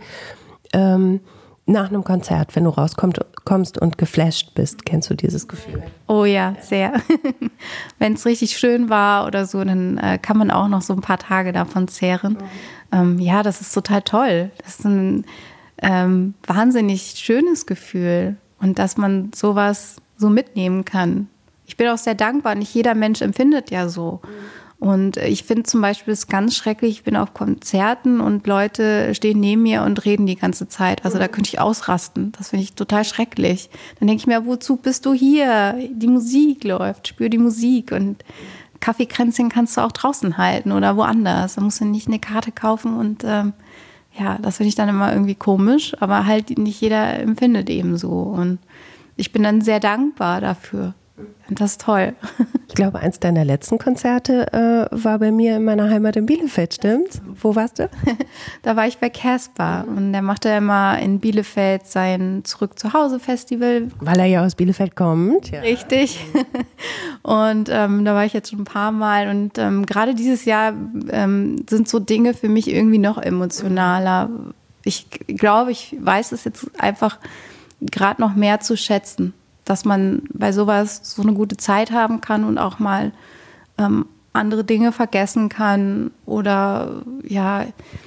S1: nach einem Konzert, wenn du rauskommst und geflasht bist. Kennst du dieses Gefühl?
S2: Oh ja, sehr. Wenn es richtig schön war oder so, dann kann man auch noch so ein paar Tage davon zehren. Ja, das ist total toll. Das ist ein wahnsinnig schönes Gefühl. Und dass man sowas so mitnehmen kann. Ich bin auch sehr dankbar. Nicht jeder Mensch empfindet ja so. Und ich finde zum Beispiel es ganz schrecklich, ich bin auf Konzerten und Leute stehen neben mir und reden die ganze Zeit. Also da könnte ich ausrasten. Das finde ich total schrecklich. Dann denke ich mir, wozu bist du hier? Die Musik läuft, spür die Musik. Und Kaffeekränzchen kannst du auch draußen halten oder woanders. Da musst du nicht eine Karte kaufen. Und ja, das finde ich dann immer irgendwie komisch. Aber halt nicht jeder empfindet eben so. Und ich bin dann sehr dankbar dafür. Und das ist toll.
S1: Ich glaube, eins deiner letzten Konzerte war bei mir in meiner Heimat in Bielefeld, stimmt's? Wo warst du?
S2: Da war ich bei Casper und der machte immer in Bielefeld sein Zurück-zu-Hause-Festival.
S1: Weil er ja aus Bielefeld kommt. Ja.
S2: Richtig. Und da war ich jetzt schon ein paar Mal und gerade dieses Jahr sind so Dinge für mich irgendwie noch emotionaler. Ich glaube, ich weiß es jetzt einfach gerade noch mehr zu schätzen, dass man bei sowas so eine gute Zeit haben kann und auch mal andere Dinge vergessen kann oder ja,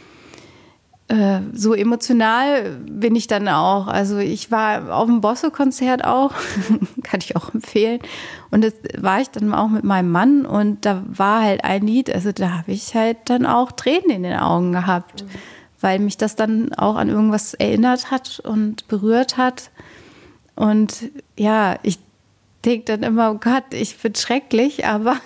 S2: so emotional bin ich dann auch. Also ich war auf dem Bosse-Konzert auch, kann ich auch empfehlen. Und das war ich dann auch mit meinem Mann und da war halt ein Lied, also da habe ich halt dann auch Tränen in den Augen gehabt, weil mich das dann auch an irgendwas erinnert hat und berührt hat. Und ja, ich denke dann immer, oh Gott, ich bin schrecklich, aber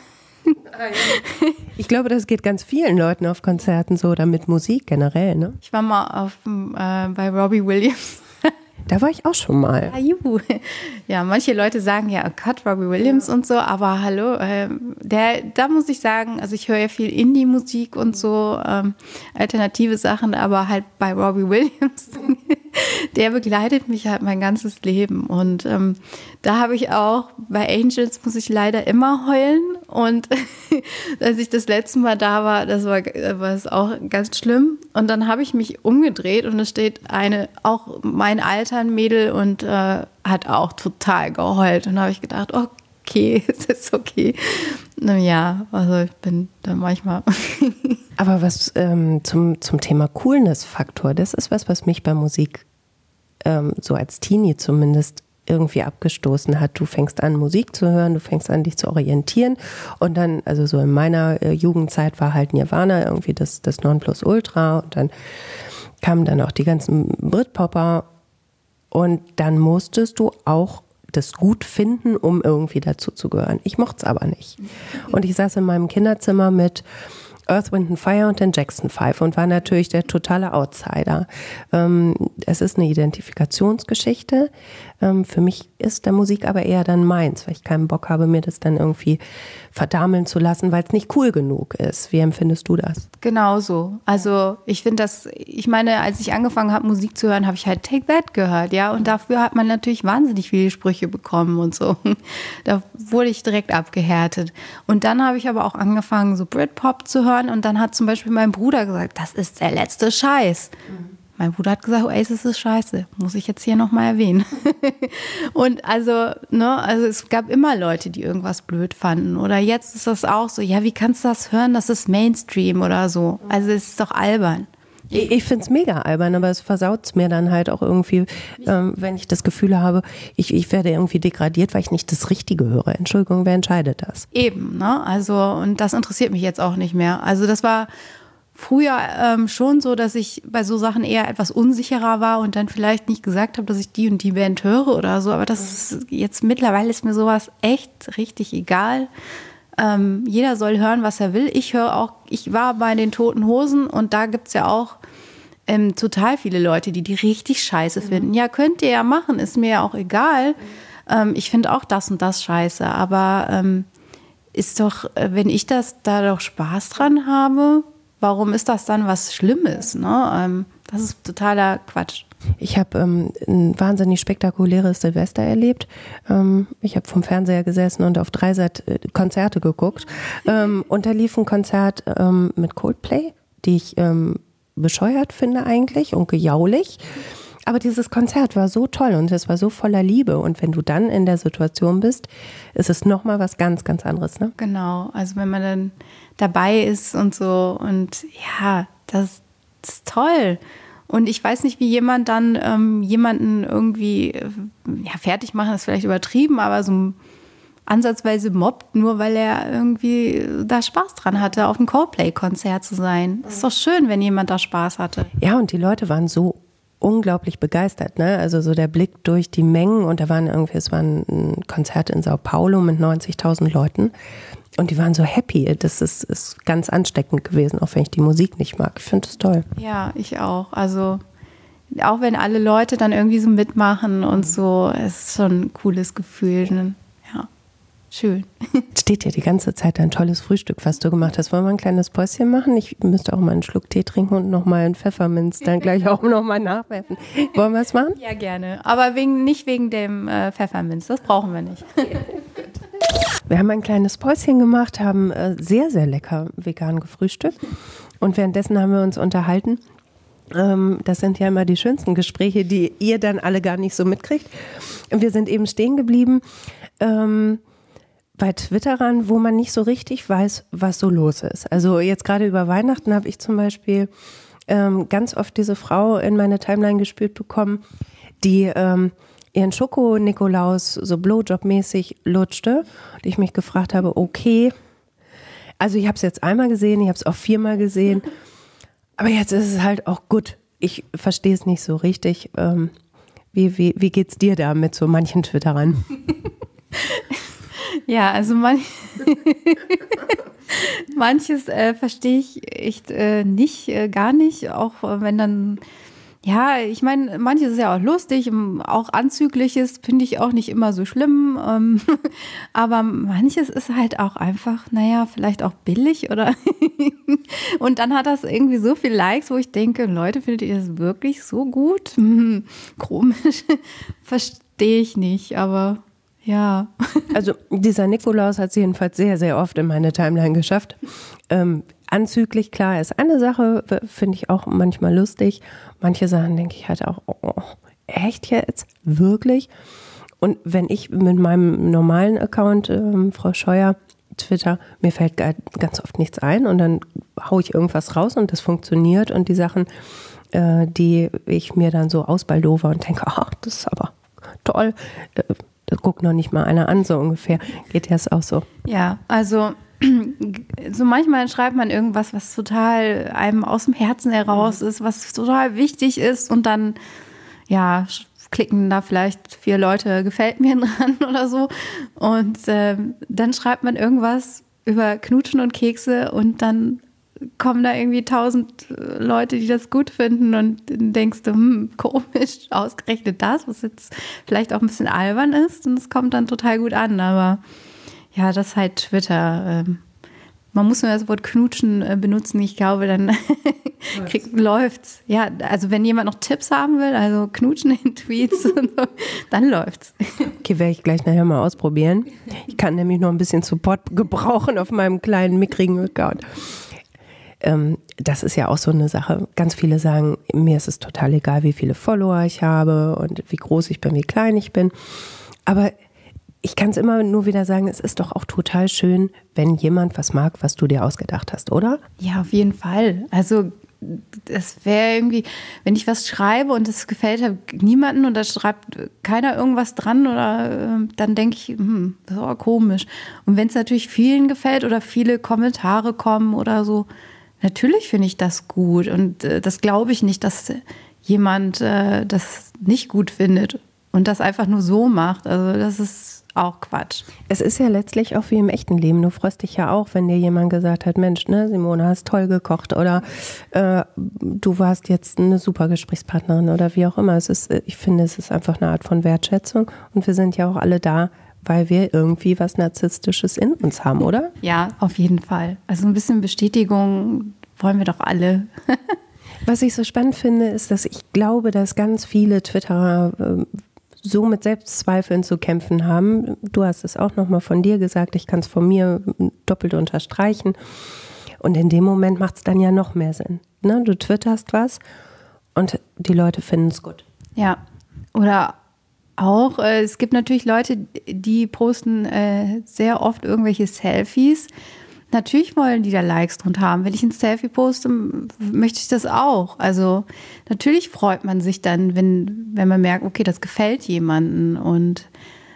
S1: ich glaube, das geht ganz vielen Leuten auf Konzerten so oder mit Musik generell, ne?
S2: Ich war mal bei Robbie Williams.
S1: Da war ich auch schon mal.
S2: Ja, manche Leute sagen ja, oh Gott, Robbie Williams und so, aber hallo, da muss ich sagen, also ich höre ja viel Indie-Musik und so, alternative Sachen, aber halt bei Robbie Williams, der begleitet mich halt mein ganzes Leben und da habe ich auch, bei Angels muss ich leider immer heulen und als ich das letzte Mal da war, das war es auch ganz schlimm und dann habe ich mich umgedreht und es steht auch mein Alter, ein Mädel und hat auch total geheult und da habe ich gedacht, okay, es ist okay. Ja, also ich bin da manchmal.
S1: Aber was zum Thema Coolness-Faktor, das ist was mich bei Musik so als Teenie zumindest irgendwie abgestoßen hat. Du fängst an, Musik zu hören, du fängst an, dich zu orientieren und dann, also so in meiner Jugendzeit war halt Nirvana irgendwie das Nonplusultra und dann kamen dann auch die ganzen Britpopper und dann musstest du auch das gut finden, um irgendwie dazu zu gehören. Ich mochte es aber nicht. Und ich saß in meinem Kinderzimmer mit Earth, Wind & Fire und den Jackson 5 und war natürlich der totale Outsider. Es ist eine Identifikationsgeschichte. Für mich ist der Musik aber eher dann meins, weil ich keinen Bock habe, mir das dann irgendwie verdameln zu lassen, weil es nicht cool genug ist. Wie empfindest du das?
S2: Genauso. Also ich finde ich meine, als ich angefangen habe, Musik zu hören, habe ich halt Take That gehört, ja. Und dafür hat man natürlich wahnsinnig viele Sprüche bekommen und so. Da wurde ich direkt abgehärtet. Und dann habe ich aber auch angefangen, so Britpop zu hören. Und dann hat zum Beispiel mein Bruder gesagt, das ist der letzte Scheiß. Mein Bruder hat gesagt, Oasis ist scheiße. Muss ich jetzt hier nochmal erwähnen. Und also es gab immer Leute, die irgendwas blöd fanden. Oder jetzt ist das auch so, ja, wie kannst du das hören? Das ist Mainstream oder so. Also es ist doch albern.
S1: Ich finde es mega albern, aber es versaut es mir dann halt auch irgendwie, wenn ich das Gefühl habe, ich werde irgendwie degradiert, weil ich nicht das Richtige höre. Entschuldigung, wer entscheidet das?
S2: Eben, ne? Also, und das interessiert mich jetzt auch nicht mehr. Also das war früher schon so, dass ich bei so Sachen eher etwas unsicherer war und dann vielleicht nicht gesagt habe, dass ich die und die Band höre oder so. Aber das ist jetzt mittlerweile ist mir sowas echt richtig egal. Jeder soll hören, was er will. Ich war bei den Toten Hosen und da gibt's ja auch total viele Leute, die richtig scheiße finden. Ja, könnt ihr ja machen, ist mir ja auch egal. Ich finde auch das und das scheiße, aber ist doch, wenn ich da doch Spaß dran habe, warum ist das dann was Schlimmes? Ne? Das ist totaler Quatsch.
S1: Ich habe ein wahnsinnig spektakuläres Silvester erlebt. Ich habe vom Fernseher gesessen und auf Dreisat Konzerte geguckt. Und da lief ein Konzert mit Coldplay, die ich bescheuert finde eigentlich und gejaulich. Aber dieses Konzert war so toll und es war so voller Liebe. Und wenn du dann in der Situation bist, ist es nochmal was ganz, ganz anderes. Ne?
S2: Genau, also wenn man dann dabei ist und so. Und ja, das ist toll. Und ich weiß nicht, wie jemand dann jemanden irgendwie fertig machen, ist vielleicht übertrieben, aber so ansatzweise mobbt, nur weil er irgendwie da Spaß dran hatte, auf einem Coldplay-Konzert zu sein. Das ist doch schön, wenn jemand da Spaß hatte.
S1: Ja, und die Leute waren so unglaublich begeistert, ne? Also so der Blick durch die Mengen und es war ein Konzert in Sao Paulo mit 90.000 Leuten und die waren so happy. Das ist ganz ansteckend gewesen, auch wenn ich die Musik nicht mag. Ich finde es toll.
S2: Ja, ich auch. Also auch wenn alle Leute dann irgendwie so mitmachen und so, es ist schon ein cooles Gefühl. Ja, schön.
S1: Steht ja die ganze Zeit ein tolles Frühstück, was du gemacht hast. Wollen wir ein kleines Päuschen machen? Ich müsste auch mal einen Schluck Tee trinken und nochmal einen Pfefferminz dann gleich auch nochmal nachwerfen. Wollen wir es machen?
S2: Ja, gerne. Aber nicht wegen dem Pfefferminz. Das brauchen wir nicht.
S1: Wir haben ein kleines Päuschen gemacht, haben sehr, sehr lecker vegan gefrühstückt. Und währenddessen haben wir uns unterhalten. Das sind ja immer die schönsten Gespräche, die ihr dann alle gar nicht so mitkriegt. Wir sind eben stehen geblieben bei Twitterern, wo man nicht so richtig weiß, was so los ist. Also jetzt gerade über Weihnachten habe ich zum Beispiel ganz oft diese Frau in meine Timeline gespürt bekommen, die ihren Schoko-Nikolaus so Blowjob-mäßig lutschte. Und ich mich gefragt habe, okay, also ich habe es jetzt einmal gesehen, ich habe es auch 4-mal gesehen, aber jetzt ist es halt auch gut. Ich verstehe es nicht so richtig. Wie geht's dir da mit so manchen Twitterern?
S2: Ja, also manches verstehe ich echt nicht, gar nicht, auch wenn dann, ja, ich meine, manches ist ja auch lustig, auch Anzügliches finde ich auch nicht immer so schlimm, aber manches ist halt auch einfach, naja, vielleicht auch billig oder und dann hat das irgendwie so viele Likes, wo ich denke, Leute, findet ihr das wirklich so gut? Komisch, verstehe ich nicht, aber ja.
S1: Also dieser Nikolaus hat es jedenfalls sehr, sehr oft in meine Timeline geschafft. Anzüglich, klar, ist eine Sache, finde ich auch manchmal lustig. Manche Sachen denke ich halt auch, oh, echt jetzt? Wirklich? Und wenn ich mit meinem normalen Account, Frau Scheuer, Twitter, mir fällt ganz oft nichts ein und dann haue ich irgendwas raus und das funktioniert und die Sachen, die ich mir dann so ausbaldover und denke, ach, das ist aber toll, das guckt noch nicht mal einer an, so ungefähr. Geht das auch so?
S2: Ja, also so manchmal schreibt man irgendwas, was total einem aus dem Herzen heraus ist, was total wichtig ist und dann, ja, klicken da vielleicht 4 Leute, gefällt mir dran oder so und dann schreibt man irgendwas über Knutschen und Kekse und dann kommen da irgendwie 1000 Leute, die das gut finden und dann denkst du, komisch, ausgerechnet das, was jetzt vielleicht auch ein bisschen albern ist und es kommt dann total gut an, aber ja, das ist halt Twitter. Man muss nur das Wort Knutschen benutzen, ich glaube, dann läuft's. Ja, also wenn jemand noch Tipps haben will, also Knutschen in Tweets, und so, dann läuft's.
S1: Okay, werde ich gleich nachher mal ausprobieren. Ich kann nämlich noch ein bisschen Support gebrauchen auf meinem kleinen, mickrigen Account. Das ist ja auch so eine Sache. Ganz viele sagen, mir ist es total egal, wie viele Follower ich habe und wie groß ich bin, wie klein ich bin. Aber ich kann es immer nur wieder sagen, es ist doch auch total schön, wenn jemand was mag, was du dir ausgedacht hast, oder?
S2: Ja, auf jeden Fall. Also das wäre irgendwie, wenn ich was schreibe und es gefällt niemanden und da schreibt keiner irgendwas dran oder dann denke ich, das ist aber komisch. Und wenn es natürlich vielen gefällt oder viele Kommentare kommen oder so, natürlich finde ich das gut und das glaube ich nicht, dass jemand das nicht gut findet und das einfach nur so macht. Also das ist auch Quatsch.
S1: Es ist ja letztlich auch wie im echten Leben. Du freust dich ja auch, wenn dir jemand gesagt hat, Mensch, ne, Simone, hast toll gekocht oder du warst jetzt eine super Gesprächspartnerin oder wie auch immer. Ich finde, es ist einfach eine Art von Wertschätzung und wir sind ja auch alle da, weil wir irgendwie was Narzisstisches in uns haben, oder?
S2: Ja, auf jeden Fall. Also ein bisschen Bestätigung wollen wir doch alle.
S1: Was ich so spannend finde, ist, dass ich glaube, dass ganz viele Twitterer so mit Selbstzweifeln zu kämpfen haben. Du hast es auch nochmal von dir gesagt, ich kann es von mir doppelt unterstreichen. Und in dem Moment macht es dann ja noch mehr Sinn. Ne? Du twitterst was und die Leute finden es gut.
S2: Ja, oder auch, es gibt natürlich Leute, die posten sehr oft irgendwelche Selfies. Natürlich wollen die da Likes drunter haben. Wenn ich ein Selfie poste, möchte ich das auch. Also natürlich freut man sich dann, wenn man merkt, okay, das gefällt jemandem. Und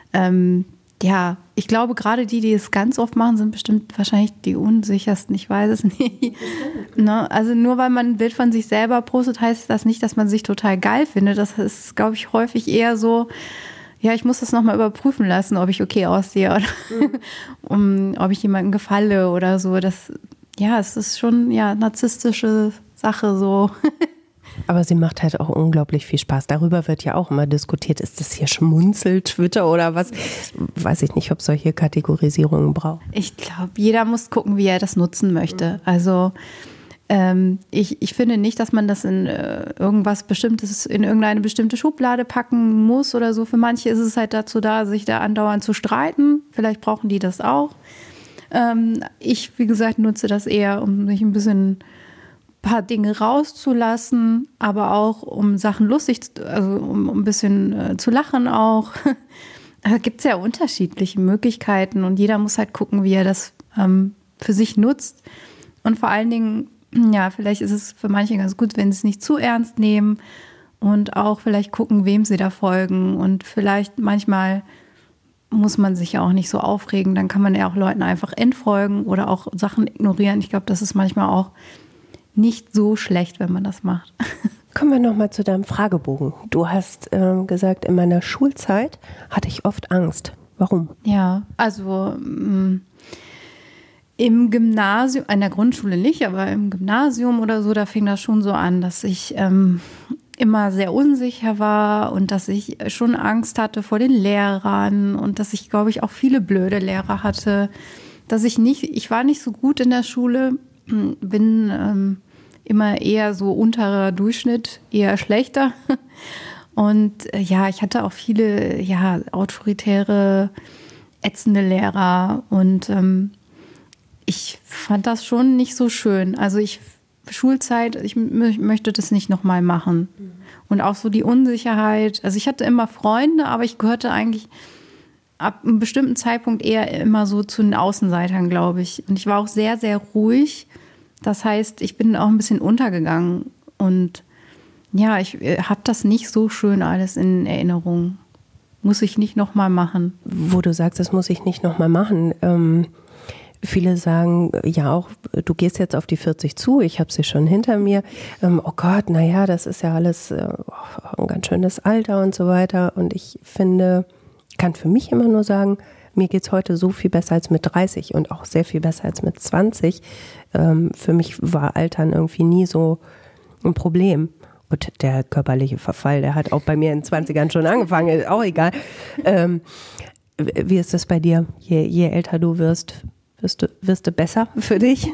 S2: ja, ich glaube, gerade die es ganz oft machen, sind bestimmt wahrscheinlich die unsichersten. Ich weiß es nicht. Ne? Also nur weil man ein Bild von sich selber postet, heißt das nicht, dass man sich total geil findet. Das ist, glaube ich, häufig eher so, ja, ich muss das nochmal überprüfen lassen, ob ich okay aussehe oder ob ich jemandem gefalle oder so. Ja, es ist schon ja narzisstische Sache so.
S1: Aber sie macht halt auch unglaublich viel Spaß. Darüber wird ja auch immer diskutiert, ist das hier Schmunzel-Twitter oder was? Weiß ich nicht, ob es solche Kategorisierungen braucht.
S2: Ich glaube, jeder muss gucken, wie er das nutzen möchte. Also ich finde nicht, dass man das in irgendwas Bestimmtes, in irgendeine bestimmte Schublade packen muss oder so. Für manche ist es halt dazu da, sich da andauernd zu streiten. Vielleicht brauchen die das auch. Ich, wie gesagt, nutze das eher, um sich ein paar Dinge rauszulassen, aber auch um Sachen lustig, also um ein bisschen zu lachen auch. Da gibt es ja unterschiedliche Möglichkeiten und jeder muss halt gucken, wie er das für sich nutzt. Und vor allen Dingen, ja, vielleicht ist es für manche ganz gut, wenn sie es nicht zu ernst nehmen und auch vielleicht gucken, wem sie da folgen. Und vielleicht manchmal muss man sich ja auch nicht so aufregen. Dann kann man ja auch Leuten einfach entfolgen oder auch Sachen ignorieren. Ich glaube, das ist manchmal auch nicht so schlecht, wenn man das macht.
S1: Kommen wir nochmal zu deinem Fragebogen. Du hast gesagt, in meiner Schulzeit hatte ich oft Angst. Warum?
S2: Ja, also im Gymnasium, an der Grundschule nicht, aber im Gymnasium oder so, da fing das schon so an, dass ich immer sehr unsicher war und dass ich schon Angst hatte vor den Lehrern und dass ich, glaube ich, auch viele blöde Lehrer hatte. Ich war nicht so gut in der Schule, bin immer eher so unterer Durchschnitt, eher schlechter. Und ja, ich hatte auch viele autoritäre, ätzende Lehrer und ich fand das schon nicht so schön. Also Schulzeit, ich möchte das nicht nochmal machen. Und auch so die Unsicherheit. Also ich hatte immer Freunde, aber ich gehörte eigentlich ab einem bestimmten Zeitpunkt eher immer so zu den Außenseitern, glaube ich. Und ich war auch sehr, sehr ruhig. Das heißt, ich bin auch ein bisschen untergegangen. Und ja, ich habe das nicht so schön alles in Erinnerung. Muss ich nicht nochmal machen.
S1: Wo du sagst, das muss ich nicht nochmal machen. Viele sagen ja auch, du gehst jetzt auf die 40 zu, ich habe sie schon hinter mir. Oh Gott, naja, das ist ja alles ein ganz schönes Alter und so weiter. Und ich kann für mich immer nur sagen, mir geht's heute so viel besser als mit 30 und auch sehr viel besser als mit 20. Für mich war Altern irgendwie nie so ein Problem. Und der körperliche Verfall, der hat auch bei mir in den 20ern schon angefangen, ist auch egal. Wie ist das bei dir? Je älter du wirst du besser für dich?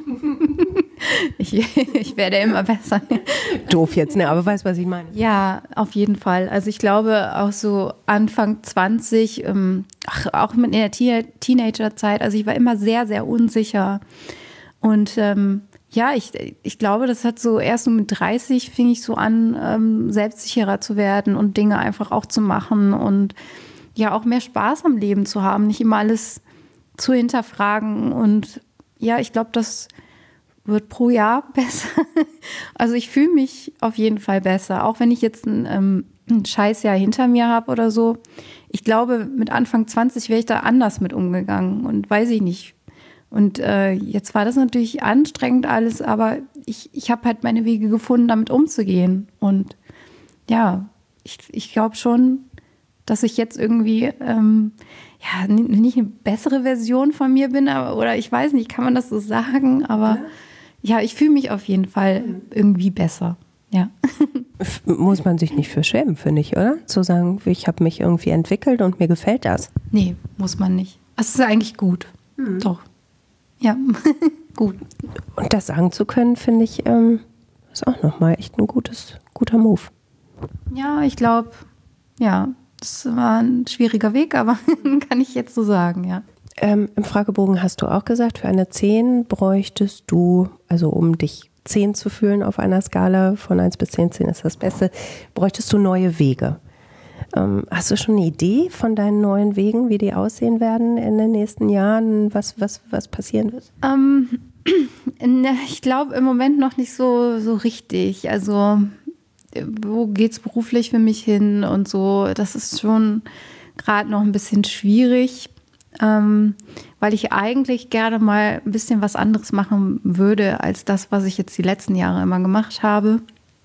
S2: Ich werde immer besser.
S1: Doof jetzt, ne? Aber weißt, was ich meine?
S2: Ja, auf jeden Fall. Also ich glaube auch so Anfang 20, auch in der Teenagerzeit, also ich war immer sehr, sehr unsicher. Und ja, ich glaube, das hat so erst so mit 30 fing ich so an, selbstsicherer zu werden und Dinge einfach auch zu machen und ja auch mehr Spaß am Leben zu haben, nicht immer alles zu hinterfragen. Und ja, ich glaube, das wird pro Jahr besser. Also ich fühle mich auf jeden Fall besser, auch wenn ich jetzt ein Scheißjahr hinter mir habe oder so. Ich glaube, mit Anfang 20 wäre ich da anders mit umgegangen und weiß ich nicht. Und jetzt war das natürlich anstrengend alles, aber ich habe halt meine Wege gefunden, damit umzugehen. Und ja, ich glaube schon, dass ich jetzt irgendwie ja, nicht eine bessere Version von mir bin, oder ich weiß nicht, kann man das so sagen, aber ja, ich fühle mich auf jeden Fall irgendwie besser. Ja.
S1: Muss man sich nicht für schämen, finde ich, oder? Zu sagen, ich habe mich irgendwie entwickelt und mir gefällt das.
S2: Nee, muss man nicht. Es ist eigentlich gut. Doch. Ja, gut.
S1: Und das sagen zu können, finde ich, ist auch nochmal echt ein guter Move.
S2: Ja, ich glaube, ja, das war ein schwieriger Weg, aber kann ich jetzt so sagen, ja.
S1: Im Fragebogen hast du auch gesagt, für eine 10 bräuchtest du, also um dich 10 zu fühlen auf einer Skala von 1 bis 10, 10 ist das Beste, bräuchtest du neue Wege. Hast du schon eine Idee von deinen neuen Wegen, wie die aussehen werden in den nächsten Jahren, was passieren wird?
S2: Ich glaube im Moment noch nicht so richtig. Also wo geht's beruflich für mich hin und so, das ist schon gerade noch ein bisschen schwierig. Weil ich eigentlich gerne mal ein bisschen was anderes machen würde, als das, was ich jetzt die letzten Jahre immer gemacht habe.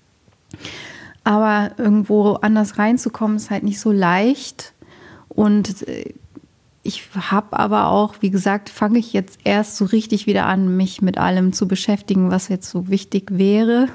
S2: Aber irgendwo anders reinzukommen, ist halt nicht so leicht. Und ich habe aber auch, wie gesagt, fange ich jetzt erst so richtig wieder an, mich mit allem zu beschäftigen, was jetzt so wichtig wäre.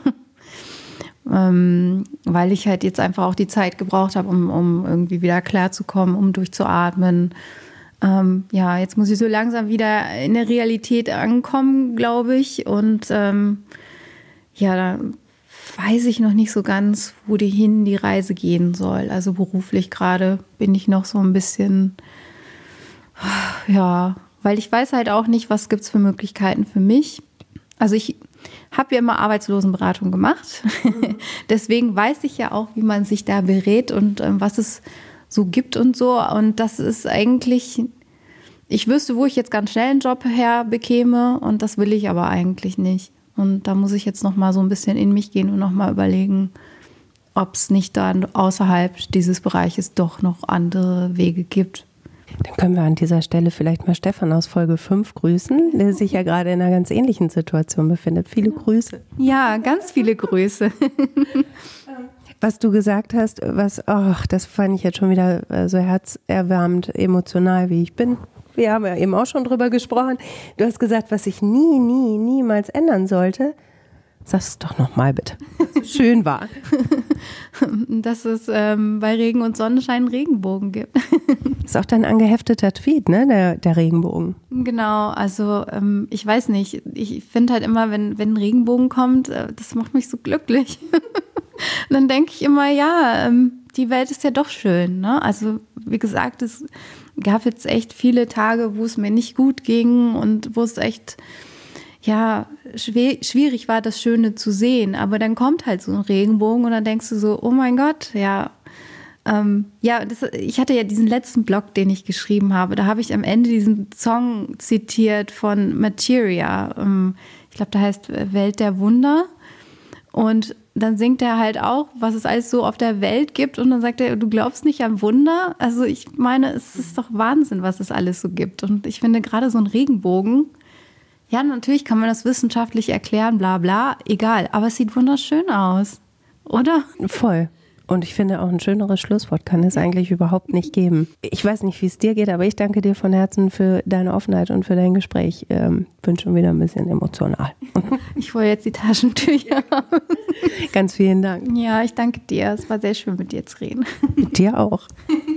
S2: Weil ich halt jetzt einfach auch die Zeit gebraucht habe, um irgendwie wieder klarzukommen, um durchzuatmen. Ja, jetzt muss ich so langsam wieder in der Realität ankommen, glaube ich. Und ja, da weiß ich noch nicht so ganz, wohin die Reise gehen soll. Also beruflich gerade bin ich noch so ein bisschen, ja, weil ich weiß halt auch nicht, was gibt es für Möglichkeiten für mich. Also ich habe ja immer Arbeitslosenberatung gemacht. Deswegen weiß ich ja auch, wie man sich da berät und was es so gibt und so. Und das ist eigentlich, ich wüsste, wo ich jetzt ganz schnell einen Job herbekäme und das will ich aber eigentlich nicht. Und da muss ich jetzt noch mal so ein bisschen in mich gehen und noch mal überlegen, ob es nicht dann außerhalb dieses Bereiches doch noch andere Wege gibt.
S1: Dann können wir an dieser Stelle vielleicht mal Stefan aus Folge 5 grüßen, der sich ja gerade in einer ganz ähnlichen Situation befindet. Viele Grüße.
S2: Ja, ganz viele Grüße.
S1: Was du gesagt hast, das fand ich jetzt schon wieder so herzerwärmend, emotional, wie ich bin. Wir haben ja eben auch schon drüber gesprochen. Du hast gesagt, was ich niemals ändern sollte. Sag es doch nochmal bitte. Schön war.
S2: Dass es bei Regen und Sonnenschein Regenbogen gibt.
S1: Ist auch dein angehefteter Tweet, ne? Der Regenbogen.
S2: Genau, also ich weiß nicht. Ich finde halt immer, wenn ein Regenbogen kommt, das macht mich so glücklich. Und dann denke ich immer, ja, die Welt ist ja doch schön, ne? Also wie gesagt, es gab jetzt echt viele Tage, wo es mir nicht gut ging und wo es echt ja schwierig war, das Schöne zu sehen. Aber dann kommt halt so ein Regenbogen und dann denkst du so, oh mein Gott, ja. Ich hatte ja diesen letzten Blog, den ich geschrieben habe. Da habe ich am Ende diesen Song zitiert von Materia. Ich glaube, der heißt Welt der Wunder. Und dann singt er halt auch, was es alles so auf der Welt gibt. Und dann sagt er, du glaubst nicht an Wunder? Also ich meine, es ist doch Wahnsinn, was es alles so gibt. Und ich finde gerade so ein Regenbogen, ja, natürlich kann man das wissenschaftlich erklären, bla bla, egal. Aber es sieht wunderschön aus, oder?
S1: Voll. Und ich finde, auch ein schöneres Schlusswort kann es eigentlich überhaupt nicht geben. Ich weiß nicht, wie es dir geht, aber ich danke dir von Herzen für deine Offenheit und für dein Gespräch. Bin schon wieder ein bisschen emotional.
S2: Ich hole jetzt die Taschentücher.
S1: Ganz vielen Dank.
S2: Ja, ich danke dir. Es war sehr schön, mit dir zu reden.
S1: Dir auch.